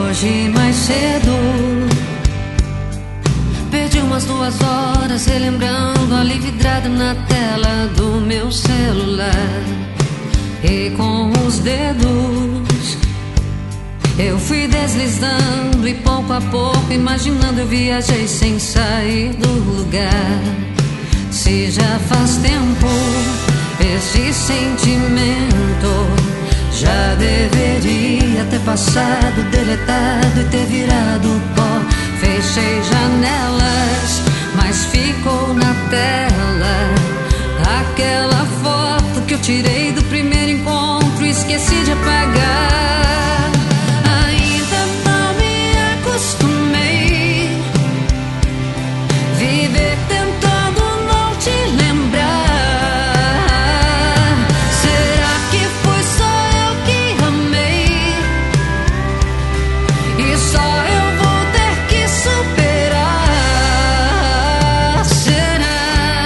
Hoje mais cedo perdi umas 2 horas relembrando ali vidrado na tela do meu celular. E com os dedos eu fui deslizando e pouco a pouco imaginando eu viajei sem sair do lugar. Se já faz tempo esse sentimento já deveria ter passado, deletado e ter virado pó. Fechei janelas, mas ficou na tela aquela foto que eu tirei do primeiro encontro e esqueci de apagar. Ainda não me acostumei viver tentando não te lembrar. Será que foi só eu que amei e só eu vou ter que superar? Será?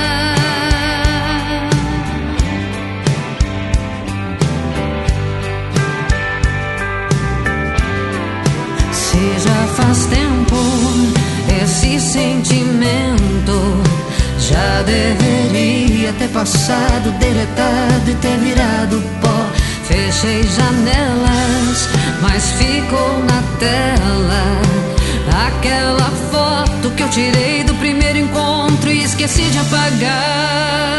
Se já faz tempo esse sentimento já deveria ter passado, deletado e ter virado pó. Fechei janelas, mas ficou na tela aquela foto que eu tirei do primeiro encontro e esqueci de apagar.